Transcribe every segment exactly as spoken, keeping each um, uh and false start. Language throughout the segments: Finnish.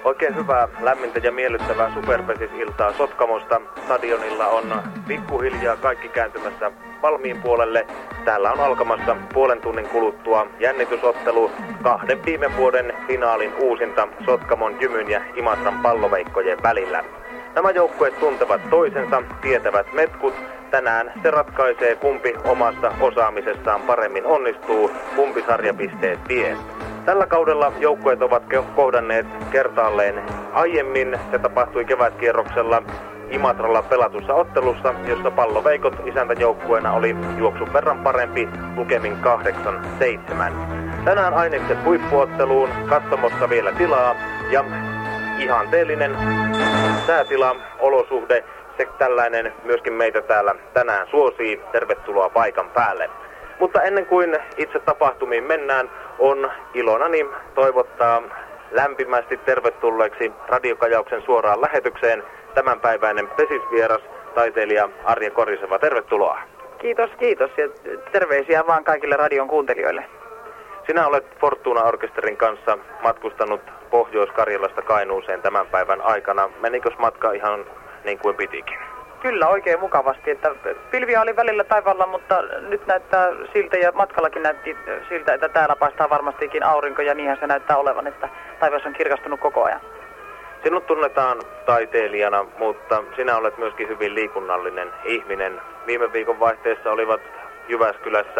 Oikein hyvää, lämmintä ja miellyttävää Superpesis-iltaa Sotkamosta. Stadionilla on pikkuhiljaa kaikki kääntymässä valmiin puolelle. Täällä on alkamassa puolen tunnin kuluttua jännitysottelu kahden viime vuoden finaalin uusinta Sotkamon Jymyn ja Imatran palloveikkojen välillä. Nämä joukkueet tuntevat toisensa, tietävät metkut. Tänään se ratkaisee, kumpi omasta osaamisestaan paremmin onnistuu, kumpi sarjapisteet vie. Tällä kaudella joukkueet ovat kohdanneet kertaalleen aiemmin. Se tapahtui kevätkierroksella Imatralla pelatussa ottelussa, jossa palloveikot isäntäjoukkueena oli juoksun verran parempi lukemin kahdeksan seitsemän. Tänään ainekset huippuotteluun, katsomossa vielä tilaa ja ihanteellinen säätila, olosuhde. Se tällainen myöskin meitä täällä tänään suosii. Tervetuloa paikan päälle. Mutta ennen kuin itse tapahtumiin mennään, on ilonani toivottaa lämpimästi tervetulleeksi Radiokajauksen suoraan lähetykseen tämänpäiväinen pesisvieras, taiteilija Arja Koriseva. Tervetuloa. Kiitos, kiitos ja terveisiä vaan kaikille radion kuuntelijoille. Sinä olet Fortuna-orkesterin kanssa matkustanut Pohjois-Karjalasta Kainuuseen tämän päivän aikana. Menikös matka ihan niin kuin pitikin? Kyllä, oikein mukavasti. Että pilviä oli välillä taivaalla, mutta nyt näyttää siltä ja matkallakin näytti siltä, että täällä paistaa varmastikin aurinko ja niinhän se näyttää olevan, että taivas on kirkastunut koko ajan. Sinut tunnetaan taiteilijana, mutta sinä olet myöskin hyvin liikunnallinen ihminen. Viime viikon vaihteessa olivat Jyväskylässä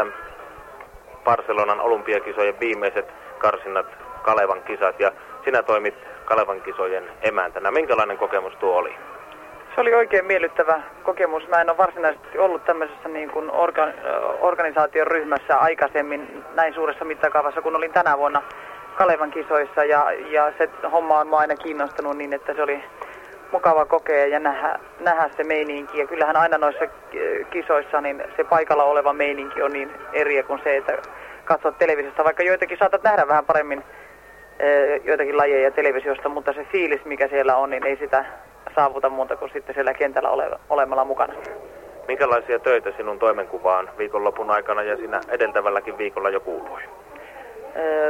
Barcelonan olympiakisojen viimeiset karsinnat, Kalevan kisat, ja sinä toimit Kalevan kisojen emäntänä. Minkälainen kokemus tuo oli? Se oli oikein miellyttävä kokemus. Mä en ole varsinaisesti ollut tämmöisessä niin kuin orga, organisaation ryhmässä aikaisemmin näin suuressa mittakaavassa, kun olin tänä vuonna Kalevan kisoissa. Ja, ja se homma on mua aina kiinnostanut niin, että se oli mukava kokea ja nähdä, nähdä se meininki. Ja kyllähän aina noissa kisoissa niin se paikalla oleva meininki on niin eri kuin se, että katsot televisiosta. Vaikka joitakin saatat nähdä vähän paremmin joitakin lajeja televisiosta, mutta se fiilis, mikä siellä on, niin ei sitä saavuta muuta kuin sitten siellä kentällä ole, olemalla mukana. Minkälaisia töitä sinun toimenkuvaan viikonlopun aikana ja siinä edeltävälläkin viikolla jo kuului? Öö,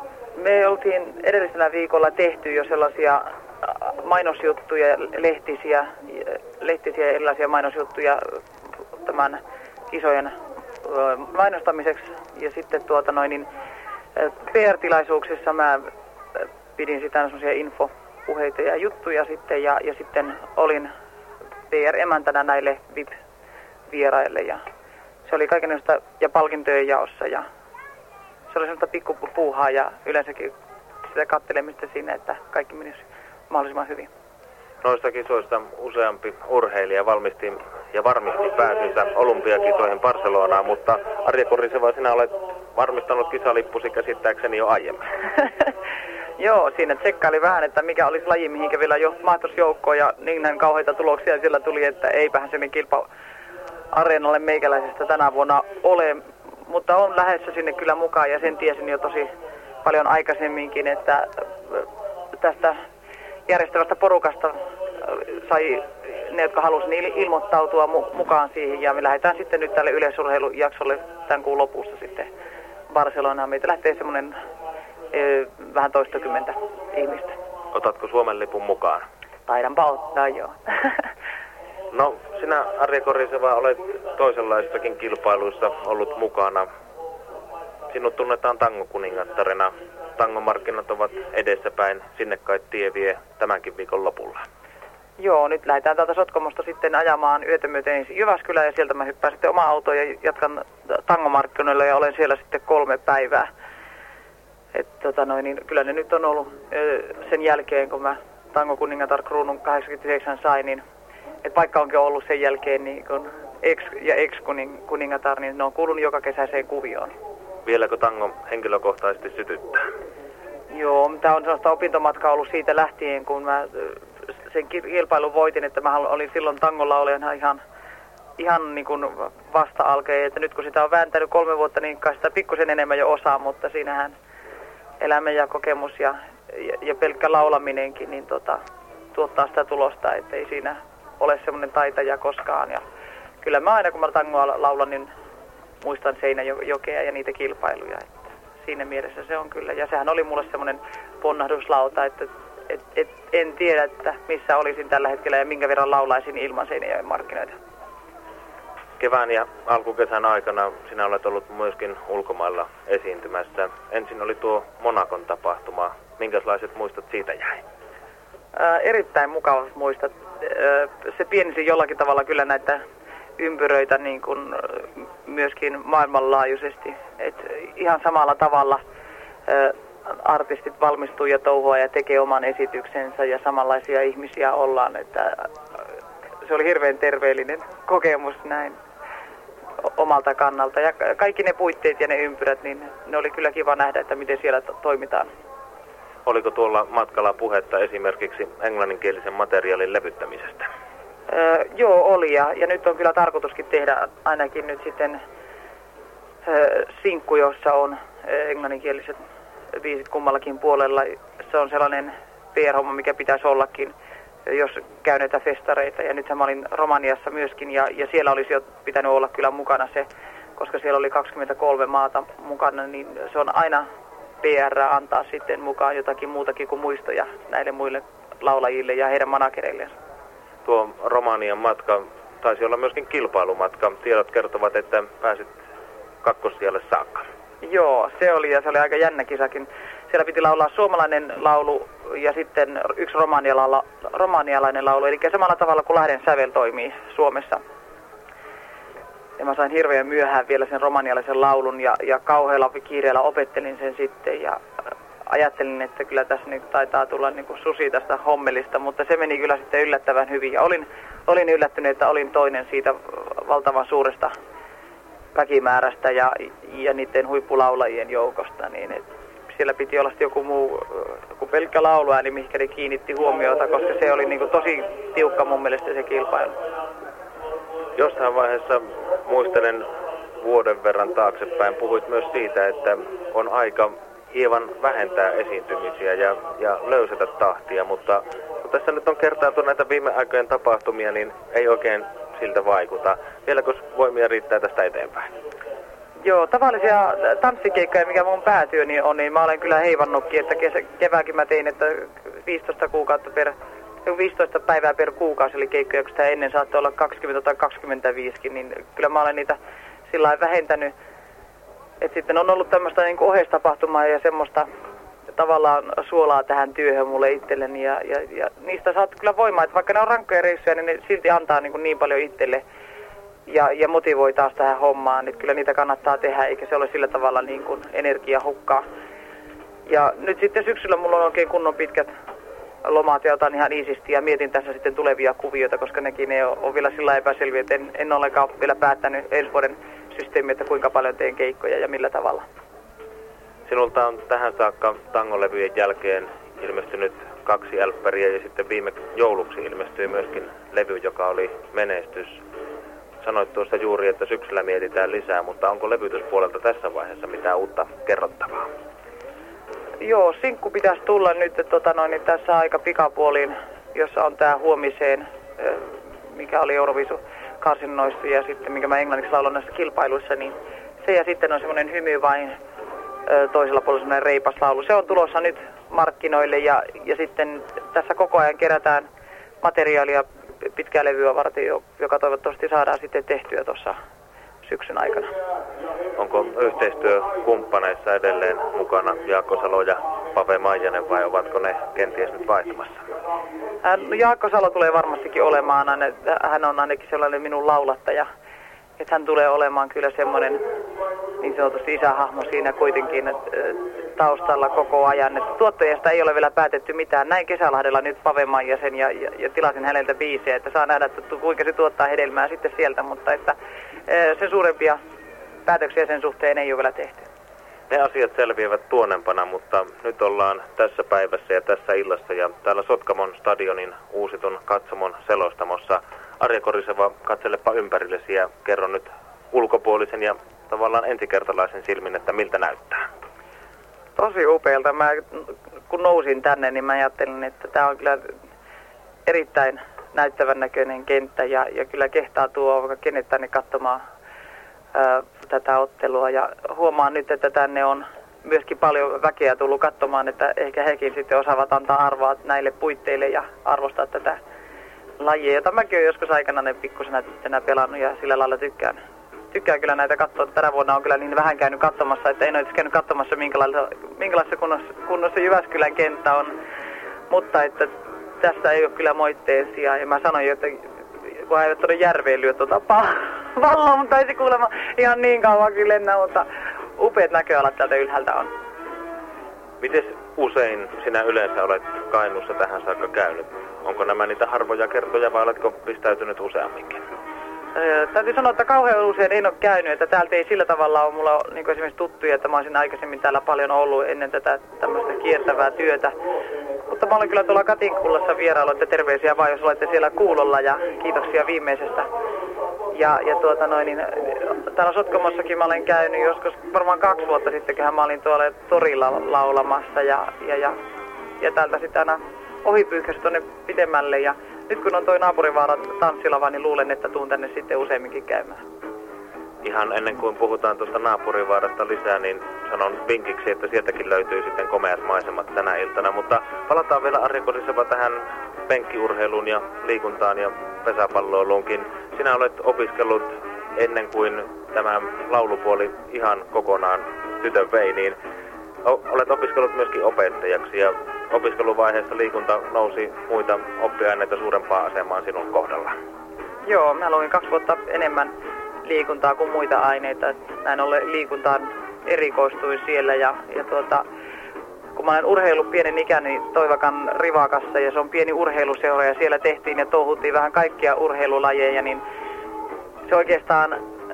me oltiin edellisellä viikolla tehty jo sellaisia mainosjuttuja, lehtisiä, lehtisiä erilaisia mainosjuttuja tämän kisojen mainostamiseksi. Ja sitten tuota noin, niin P R-tilaisuuksissa mä pidin sitä sellaisia info puheita ja juttuja sitten ja, ja sitten olin P R-emäntänä näille V I P-vieraille ja se oli kaikenlaista ja palkintojen jaossa ja se oli sellaista pikkupuuhaa ja yleensäkin sitä katselemista siinä, että kaikki menisi mahdollisimman hyvin. Noista kisoista useampi urheilija valmisti ja varmisti pääsynsä olympiakisoihin Barcelonaan, mutta Arja Koriseva, sinä olet varmistanut kisalippusi käsittääkseni jo aiemmin. Joo, siinä tsekkaili vähän, että mikä olisi laji, mihinkä vielä jo mahtuisi joukkoon ja niin kauheita tuloksia siellä tuli, että eipähän se kilpa-areenalle meikäläisestä tänä vuonna ole, mutta on lähdössä sinne kyllä mukaan ja sen tiesin jo tosi paljon aikaisemminkin, että tästä järjestävästä porukasta sai ne, jotka halusivat niin ilmoittautua mukaan siihen ja me lähdetään sitten nyt tälle yleisurheilujaksolle tämän kuun lopussa sitten Barcelonaan. Meitä lähtee semmoinen vähän toistakymmentä ihmistä. Otatko Suomen lipun mukaan? Taidanpa ottaa, joo. No, sinä Arja Koriseva olet toisenlaisissakin kilpailuissa ollut mukana. Sinut tunnetaan tangokuningattarena. Tangomarkkinat ovat edessäpäin. Sinne kai tie vie tämänkin viikon lopulla. Joo, nyt lähdetään täältä Sotkamosta sitten ajamaan yötä myöten Jyväskylään ja sieltä mä hyppään sitten oma autoon ja jatkan tangomarkkinoilla ja olen siellä sitten kolme päivää. Et, tota noin, niin kyllä ne nyt on ollut ö, sen jälkeen, kun mä tangokuningatar kruunun kahdeksankymmentäyhdeksän sain, niin et vaikka onkin ollut sen jälkeen niin kun ex ja ex-kuningatar, niin ne on kuulunut joka kesäiseen kuvioon. Vieläkö tango henkilökohtaisesti sytyttää? Joo, tämä on sellaista opintomatkaa ollut siitä lähtien, kun mä sen kilpailun voitin, että mä olin silloin tangolla olin ihan, ihan niin kuin vasta-alkeen, että nyt kun sitä on vääntänyt kolme vuotta, niin kai sitä pikkusen enemmän jo osaa, mutta siinähän elämä ja kokemus ja, ja, ja pelkkä laulaminenkin niin tota, tuottaa sitä tulosta, ettei siinä ole semmoinen taitaja koskaan. Ja kyllä mä aina kun mä tangoa laulan, niin muistan Seinäjokea ja niitä kilpailuja. Että siinä mielessä se on kyllä. Ja sehän oli mulle semmoinen ponnahduslauta, että et, et, en tiedä, että missä olisin tällä hetkellä ja minkä verran laulaisin ilman Seinäjoen markkinoita. Kevään ja alkukesän aikana sinä olet ollut myöskin ulkomailla esiintymässä. Ensin oli tuo Monacon tapahtuma. Minkälaiset muistot siitä jäi? Ää, erittäin mukavat muistot. Ää, se pienisi jollakin tavalla kyllä näitä ympyröitä niin kuin myöskin maailmanlaajuisesti. Et ihan samalla tavalla ää, artistit valmistuu ja touhua ja tekee oman esityksensä ja samanlaisia ihmisiä ollaan. Että se oli hirveän terveellinen kokemus näin omalta kannalta. Ja kaikki ne puitteet ja ne ympyrät, niin ne oli kyllä kiva nähdä, että miten siellä to- toimitaan. Oliko tuolla matkalla puhetta esimerkiksi englanninkielisen materiaalin levyttämisestä? Öö, joo, oli. Ja, ja nyt on kyllä tarkoituskin tehdä ainakin nyt sitten öö, sinkku, jossa on öö, englanninkieliset biisit kummallakin puolella. Se on sellainen P R-homma, mikä pitäisi ollakin, jos käy näitä festareita. Ja nythän mä olin Romaniassa myöskin, ja, ja siellä olisi jo pitänyt olla kyllä mukana se, koska siellä oli kaksikymmentäkolme maata mukana, niin se on aina P R antaa sitten mukaan jotakin muutakin kuin muistoja näille muille laulajille ja heidän managereilleen. Tuo Romanian matka taisi olla myöskin kilpailumatka. Tiedot kertovat, että pääsit kakkossijalle saakka. Joo, se oli ja se oli aika jännä kisakin. Siellä piti laulaa suomalainen laulu ja sitten yksi romaniala, romanialainen laulu, eli samalla tavalla kuin Lahden sävel toimii Suomessa. Ja mä sain hirveän myöhään vielä sen romanialaisen laulun ja, ja kauhealla kiireellä opettelin sen sitten ja ajattelin, että kyllä tässä niin taitaa tulla niin kuin susi tästä hommelista, mutta se meni kyllä sitten yllättävän hyvin ja olin, olin yllättynyt, että olin toinen siitä valtavan suuresta väkimäärästä ja, ja niiden huippulaulajien joukosta, niin et siellä piti olla joku muu kuin pelkkä lauluääni, mihinkä ne kiinnitti huomiota, koska se oli niin kuin tosi tiukka mun mielestä se kilpailu. Jossain vaiheessa muistelen vuoden verran taaksepäin, puhuit myös siitä, että on aika hieman vähentää esiintymisiä ja, ja löysätä tahtia, mutta kun tässä nyt on kertailtu näitä viime aikojen tapahtumia, niin ei oikein siltä vaikuta. Vieläkö voimia riittää tästä eteenpäin? Joo, tavallisia tanssikeikkoja, mikä mun päätyöni on, niin mä olen kyllä heivannutkin, että kesä, kevääkin mä tein, että viisitoista kuukautta per, viisitoista päivää per kuukausi eli keikkoja, kun sitä ennen saattoi olla kaksikymmentä tai kaksikymmentäviisi, niin kyllä mä olen niitä sillä lailla vähentänyt. Et sitten on ollut tämmöistä niin kuin oheistapahtumaa ja semmoista tavallaan suolaa tähän työhön mulle itselleni ja, ja, ja niistä saat kyllä voimaa, että vaikka ne on rankkoja reissuja, niin ne silti antaa niin, kuin niin paljon itselle ja, ja motivoi taas tähän hommaan, että kyllä niitä kannattaa tehdä eikä se ole sillä tavalla niin kuin energiahukkaa. Ja nyt sitten syksyllä mulla on oikein kunnon pitkät lomat ja otan ihan iisisti ja mietin tässä sitten tulevia kuvioita, koska nekin ei ole vielä sillä epäselviä, että en, en olekaan vielä päättänyt ensi vuoden systeemi, että kuinka paljon teen keikkoja ja millä tavalla. Sinulta on tähän saakka tangolevyjen jälkeen ilmestynyt kaksi älppäriä ja sitten viime jouluksi ilmestyi myöskin levy, joka oli menestys. Sanoit tuossa juuri, että syksyllä mietitään lisää, mutta onko levytyspuolelta tässä vaiheessa mitään uutta kerrottavaa? Joo, sinkku pitäisi tulla nyt että, tota noin, niin tässä aika pikapuoliin, jossa on tämä Huomiseen, mikä oli Euroviisu karsinnoissa ja sitten minkä mä englanniksi laulan näissä kilpailuissa, niin se ja sitten on semmoinen hymy vain toisella puolella semmoinen reipas laulu. Se on tulossa nyt markkinoille ja, ja sitten tässä koko ajan kerätään materiaalia pitkää levyä varten, joka toivottavasti saadaan sitten tehtyä tuossa syksyn aikana. Onko yhteistyökumppaneissa edelleen mukana Jaakko Salo ja Pave Maijanen vai ovatko ne kenties nyt vaihtumassa? No, Jaakko Salo tulee varmastikin olemaan, hän on ainakin sellainen minun laulattaja, että hän tulee olemaan kyllä semmoinen niin sanotusti isähahmo siinä kuitenkin taustalla koko ajan. Että tuottajasta ei ole vielä päätetty mitään. Näin Kesälahdella nyt Pave Maijasen ja, ja, ja tilasin häneltä biisejä, että saa nähdä, että kuinka se tuottaa hedelmää sitten sieltä, mutta että sen suurempia päätöksiä sen suhteen ei ole vielä tehty. Ne asiat selviävät tuonempana, mutta nyt ollaan tässä päivässä ja tässä illassa ja täällä Sotkamon stadionin uusitun katsomon selostamossa. Arja Koriseva, katselepa ympärillesi ja kerro nyt ulkopuolisen ja tavallaan ensikertalaisen silmin, että miltä näyttää. Tosi upealta. Mä, kun nousin tänne, niin mä ajattelin, että tämä on kyllä erittäin näyttävän näköinen kenttä ja, ja kyllä kehtaa tuo vaikka kenet tänne katsomaan ää, tätä ottelua. Ja huomaan nyt, että tänne on myöskin paljon väkeä tullut katsomaan, että ehkä hekin sitten osaavat antaa arvoa näille puitteille ja arvostaa tätä lajia, jota mäkin olen joskus aikana pikkusena tyttönä pelannut ja sillä lailla tykkään. Tykkään kyllä näitä katsoa. Tänä vuonna on kyllä niin vähän käynyt katsomassa, että en ole käynyt katsomassa minkälaisessa, minkälaisessa kunnossa, kunnossa Jyväskylän kenttä on. Mutta että tässä ei ole kyllä moitteen sijaa. Ja mä sanoin jo, että kun eivät tuonne järveen lyö tuota palloa, mutta taisi kuulemma ihan niin kauankin lennä, mutta upeat näköalat täältä ylhäältä on. Miten usein sinä yleensä olet Kainuussa tähän saakka käynyt? Onko nämä niitä harvoja kertoja vai oletko pistäytynyt useamminkin? Öö, täytyy sanoa, että kauhean usein en ole käynyt, että täältä ei sillä tavalla ole mulla niin esimerkiksi tuttuja, että mä olisin aikaisemmin täällä paljon ollut ennen tätä tämmöistä kiertävää työtä. Mutta mä olen kyllä tuolla Katinkullassa vierailu, että terveisiä vaan, jos olette siellä kuulolla ja kiitoksia viimeisestä. Ja, ja tuota noin, niin, täällä Sotkamossakin mä olen käynyt joskus varmaan kaksi vuotta sittenköhän mä olin tuolla torilla laulamassa ja, ja, ja, ja täältä sitten aina ohipyyhkäsi tuonne pidemmälle ja nyt kun on toi naapurivaaran tanssilava, niin luulen, että tuun tänne sitten useamminkin käymään. Ihan ennen kuin puhutaan tuosta naapurivaarasta lisää, niin sanon vinkiksi, että sieltäkin löytyy sitten komeat maisemat tänä iltana. Mutta palataan vielä Arja Koriseva tähän penkkiurheiluun ja liikuntaan ja pesäpalloiluunkin. Sinä olet opiskellut ennen kuin tämä laulupuoli ihan kokonaan tytön vei, niin olet opiskellut myöskin opettajaksi ja opiskeluvaiheessa liikunta nousi muita oppiaineita suurempaan asemaan sinun kohdalla. Joo, mä luin kaksi vuotta enemmän liikuntaa kuin muita aineita. Näin ollen liikuntaan erikoistuin siellä ja, ja tuota, kun mä olen urheillut pienen ikäni Toivakan Rivakassa ja se on pieni urheiluseura ja siellä tehtiin ja touhuttiin vähän kaikkia urheilulajeja, niin se oikeastaan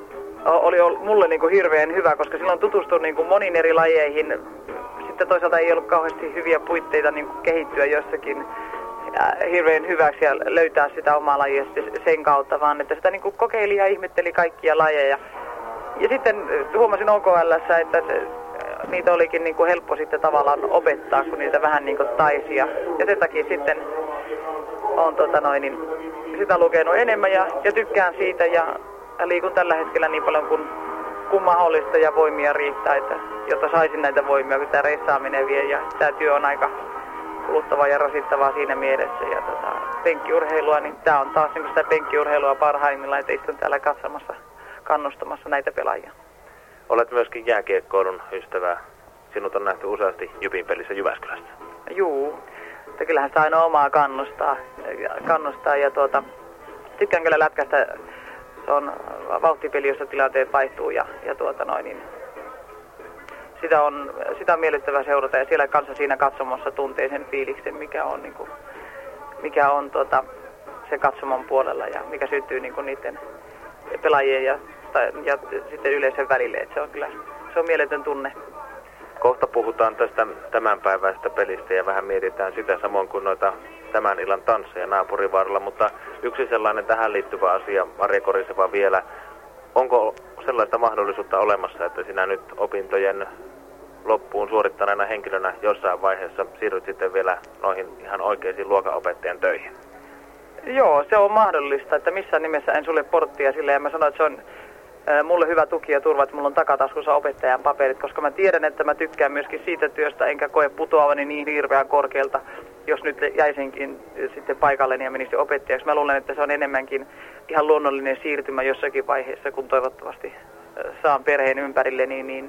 oli mulle niin kuin hirveän hyvä, koska silloin tutustuin niin kuin moniin eri lajeihin. Sitten toisaalta ei ollut kauheasti hyviä puitteita niin kuin kehittyä jossakin hirveän hyväksi ja löytää sitä omaa lajia sen kautta, vaan että sitä niin kuin kokeili ja ihmetteli kaikkia lajeja. Ja sitten huomasin O K L:ssä, että niitä olikin niin kuin helppo sitten tavallaan opettaa, kun niitä vähän niin kuin taisi. Ja sen takia sitten olen tota noin, niin sitä lukenut enemmän ja, ja tykkään siitä ja liikun tällä hetkellä niin paljon kuin, kuin mahdollista ja voimia riittää, että, jotta saisin näitä voimia, kun tämä reissaaminen vie ja tämä työ on aika kuluttavaa ja rasittavaa siinä mielessä. Ja tota, penkkiurheilua, niin tämä on taas niin sitä penkkiurheilua parhaimmillaan, että istun täällä katsomassa, kannustamassa näitä pelaajia. Olet myöskin jääkiekkoilun ystävää. Sinut on nähty useasti Jypin pelissä Jyväskylässä. Juu, että kyllähän sitä aina omaa kannustaa, kannustaa ja tuota, tykkään kyllä lätkästä. Se on vauhtipeli, jossa tilanteet vaihtuu ja, ja tuota noin, niin sitä on, sitä on miellyttävää seurata ja siellä kanssa siinä katsomossa tuntee sen fiiliksen, mikä on, niin kuin, mikä on tuota, se katsomon puolella ja mikä syttyy niin kuin niiden pelaajien ja, tai, ja sitten yleisön välille. Et se on kyllä se on mieletön tunne. Kohta puhutaan tästä tämänpäiväisestä pelistä ja vähän mietitään sitä samoin kuin noita tämän illan tansseja naapurivaaralla, mutta yksi sellainen tähän liittyvä asia, Arja Koriseva vielä. Onko sellaista mahdollisuutta olemassa, että sinä nyt opintojen loppuun suorittaneena henkilönä jossain vaiheessa siirryt sitten vielä noihin ihan oikeisiin luokanopettajan töihin? Joo, se on mahdollista, että missään nimessä en sulle porttia sille ja mä sanoin, että se on mulle hyvä tuki ja turva, että mulla on takataskussa opettajan paperit, koska mä tiedän, että mä tykkään myöskin siitä työstä, enkä koe putoavani niin hirveän korkealta, jos nyt jäisinkin sitten paikalleni ja menisin opettajaksi. Mä luulen, että se on enemmänkin ihan luonnollinen siirtymä jossakin vaiheessa, kun toivottavasti saan perheen ympärille, niin, niin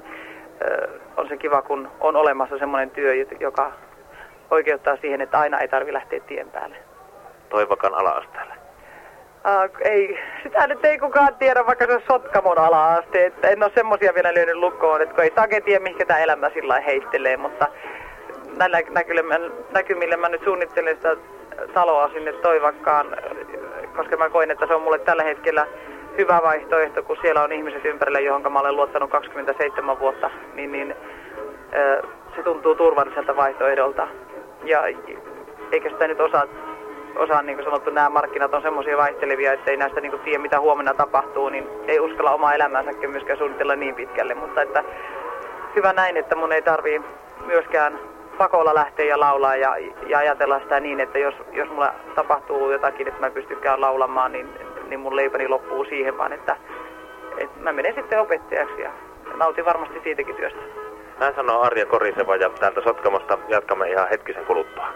on se kiva, kun on olemassa semmoinen työ, joka oikeuttaa siihen, että aina ei tarvitse lähteä tien päälle. Toivakan ala-asteelle? Uh, ei, sitä nyt ei kukaan tiedä, vaikka se on Sotkamon ala-aste, että en ole semmosia vielä lyönyt lukkoon, että kun ei takia tiedä, mihinkä tämä elämä sillä lailla heistelee, mutta näillä näkymillä mä nyt suunnittelen sitä taloa sinne Toivakkaan, koska mä koin, että se on mulle tällä hetkellä hyvä vaihtoehto, kun siellä on ihmiset ympärillä, johon mä olen luottanut kaksikymmentäseitsemän vuotta, niin, niin uh, se tuntuu turvalliselta vaihtoehdolta, ja eikä sitä nyt osaa Osaan, niin kuin sanottu, nämä markkinat on semmoisia vaihtelevia, että ei näistä niin kuin tiedä, mitä huomenna tapahtuu, niin ei uskalla omaa elämänsäkin myöskään suunnitella niin pitkälle. Mutta että hyvä näin, että mun ei tarvii myöskään pakolla lähteä ja laulaa ja, ja ajatella sitä niin, että jos, jos mulla tapahtuu jotakin, että mä en pystykään laulamaan, niin, niin mun leipäni loppuu siihen, vaan että, että mä menen sitten opettajaksi ja nautin varmasti siitäkin työstä. Näin sanoo Arja Koriseva ja täältä Sotkamosta jatkamme ihan hetkisen kuluttua.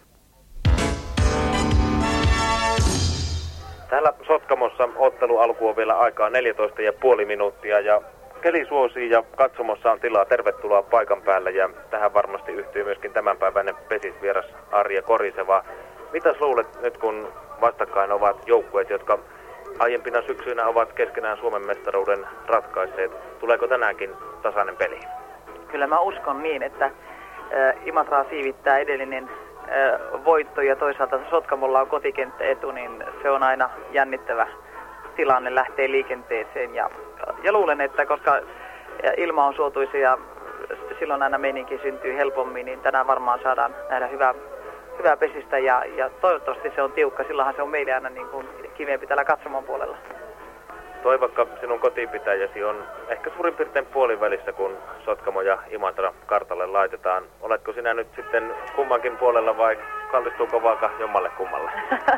Täällä Sotkamossa ottelu alku on vielä aikaa neljätoista pilkku viisi minuuttia ja keli suosii ja katsomossa on tilaa. Tervetuloa paikan päälle ja tähän varmasti yhtyy myöskin tämänpäiväinen pesisvieras Arja Koriseva. Mitäs luulet nyt, kun vastakkain ovat joukkueet, jotka aiempina syksyinä ovat keskenään Suomen mestaruuden ratkaisseet? Tuleeko tänäänkin tasainen peli? Kyllä mä uskon niin, että äh, Imatraa siivittää edellinen äh, voitto ja toisaalta Sotkamolla on kotikenttäetu, niin se on aina jännittävä tilanne lähtee liikenteeseen. Ja, ja luulen, että koska ilma on suotuisa ja silloin aina meininki syntyy helpommin, niin tänään varmaan saadaan nähdä hyvää, hyvää pesistä ja, ja toivottavasti se on tiukka. Silloinhan se on meille aina niin kuin kiveempi täällä katsomon puolella. Toivakka, sinun kotipitäjäsi on ehkä suurin piirtein puolivälissä, kun Sotkamo ja Imatra kartalle laitetaan. Oletko sinä nyt sitten kummankin puolella vai kallistuuko vaaka jommalle kummalle?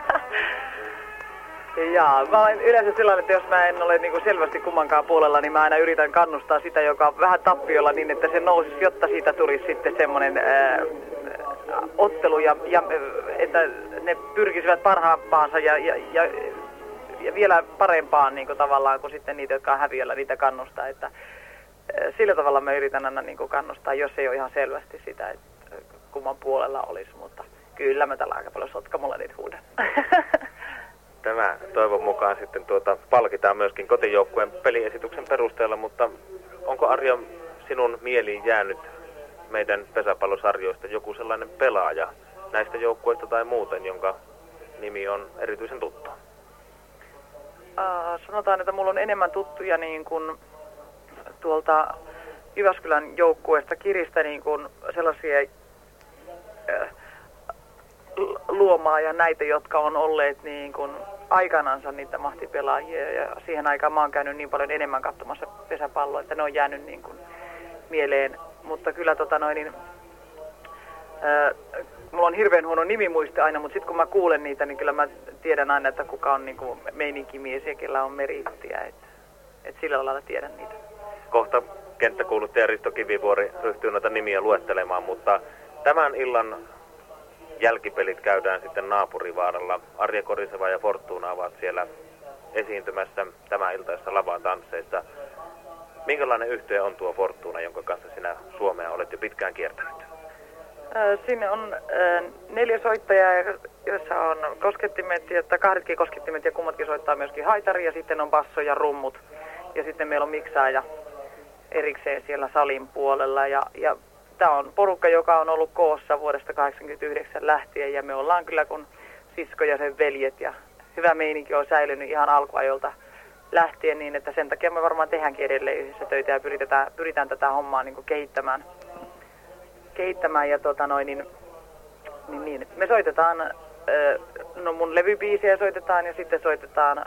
Jaa, mä olen yleensä sellainen, että jos mä en ole niin kuin selvästi kummankaan puolella, niin mä aina yritän kannustaa sitä, joka on vähän tappiolla niin, että se nousisi, jotta siitä tulisi sitten semmoinen ää, ottelu ja, ja että ne pyrkisivät parhaampaansa ja, ja, ja, ja vielä parempaan niin kuin tavallaan kuin sitten niitä, jotka on häviöllä, niitä kannustaa. Että, ää, sillä tavalla mä yritän aina niin kuin kannustaa, jos ei ole ihan selvästi sitä, että kumman puolella olisi, mutta kyllä mä tällä aika paljon Sotkamolla niitä huudan. Tämä toivon mukaan sitten tuota palkitaan myöskin kotijoukkueen peliesityksen perusteella, mutta onko Arja sinun mieliin jäänyt meidän pesäpallosarjoista joku sellainen pelaaja näistä joukkueista tai muuten, jonka nimi on erityisen tuttu? Uh, sanotaan, että mulla on enemmän tuttuja niin kuin tuolta Jyväskylän joukkueesta Kiristä niin kuin sellaisia uh, luomaa ja näitä, jotka on olleet niin kuin aikanansa niitä mahtipelaajia ja siihen aikaan mä oon käynyt niin paljon enemmän katsomassa pesäpalloa, että ne on jäänyt niin kuin mieleen, mutta kyllä tota noin niin, ää, mulla on hirveän huono nimimuisti aina, mutta sitten kun mä kuulen niitä, niin kyllä mä tiedän aina, että kuka on niin kuin meininkimies ja kellä on merittiä, että et sillä lailla tiedän niitä. Kohta kenttäkuuluttaja Risto Kivivuori ryhtyy noita nimiä luettelemaan, mutta tämän illan jälkipelit käydään sitten Naapurivaaralla. Arja Koriseva ja Fortuna ovat siellä esiintymässä tämän iltaisessa lavatansseissa. Minkälainen yhtye on tuo Fortuna, jonka kanssa sinä Suomea olet jo pitkään kiertänyt? Äh, sinne on äh, neljä soittajaa, joissa on koskettimet, että kahdetkin koskettimet ja kummatkin soittaa myöskin haitari ja sitten on basso ja rummut. Ja sitten meillä on miksaaja erikseen siellä salin puolella ja, ja tämä on porukka, joka on ollut koossa vuodesta kahdeksankymmentäyhdeksän lähtien ja me ollaan kyllä kun sisko ja sen veljet ja hyvä meininki on säilynyt ihan alkuajolta lähtien niin, että sen takia me varmaan tehdäänkin edelleen yhdessä töitä ja pyritään, pyritään tätä hommaa niin kuin kehittämään. kehittämään ja tota noin, niin, niin, niin, me soitetaan, no mun levybiisejä soitetaan ja sitten soitetaan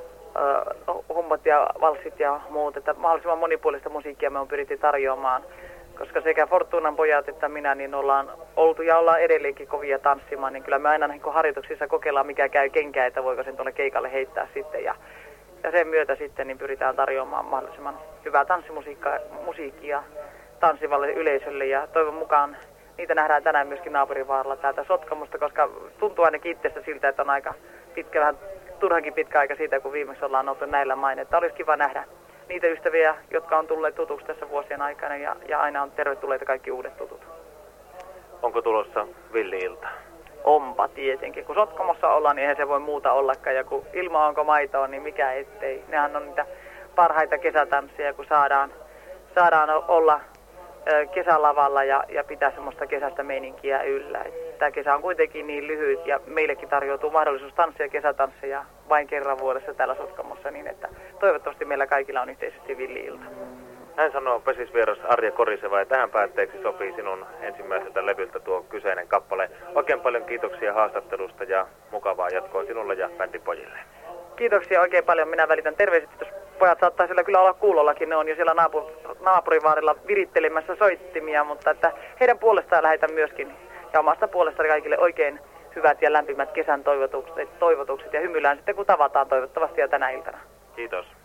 hommat ja valssit ja muut, että mahdollisimman monipuolista musiikkia me on pyritty tarjoamaan. Koska sekä Fortunan pojat että minä niin ollaan oltu ja ollaan edelleenkin kovia tanssimaan, niin kyllä me aina niin harjoituksissa kokeillaan mikä käy kenkään, että voiko sen tuolle keikalle heittää sitten. Ja, ja sen myötä sitten niin pyritään tarjoamaan mahdollisimman hyvää tanssimusiikkia tanssivalle yleisölle ja toivon mukaan niitä nähdään tänään myöskin Naapurivaaralla täältä Sotkamosta, koska tuntuu ainakin itsestä siltä, että on aika pitkä, vähän turhankin pitkä aika siitä, kun viimeksi ollaan oltu näillä main, että olisi kiva nähdä niitä ystäviä, jotka on tulleet tutuksi tässä vuosien aikana ja, ja aina on tervetulleita kaikki uudet tutut. Onko tulossa villi-ilta? Onpa tietenkin. Kun Sotkamossa ollaan, niin eihän se voi muuta ollakaan. Ja kun ilma onko maitoa, niin mikä ettei. Nehän on niitä parhaita kesätansseja, kun saadaan, saadaan olla ö, kesälavalla ja, ja pitää semmoista kesästä meininkiä yllä. Tämä kesä on kuitenkin niin lyhyt ja meillekin tarjoutuu mahdollisuus tanssia kesätansseja vain kerran vuodessa täällä Sotkamossa, niin että toivottavasti meillä kaikilla on yhteisesti villi-ilta. Hän sanoo pesisvieras Arja Koriseva ja tähän päätteeksi sopii sinun ensimmäiseltä levyltä tuo kyseinen kappale. Oikein paljon kiitoksia haastattelusta ja mukavaa jatkoa sinulle ja bändipojille. Kiitoksia oikein paljon. Minä välitän terveiset, jos pojat saattaa siellä kyllä olla kuulollakin. Ne on jo siellä naapur- naapurivaarilla virittelemässä soittimia, mutta että heidän puolestaan lähetän myöskin ja omasta puolestani kaikille oikein hyvät ja lämpimät kesän toivotukset, toivotukset ja hymyillään sitten kun tavataan toivottavasti jo tänä iltana. Kiitos.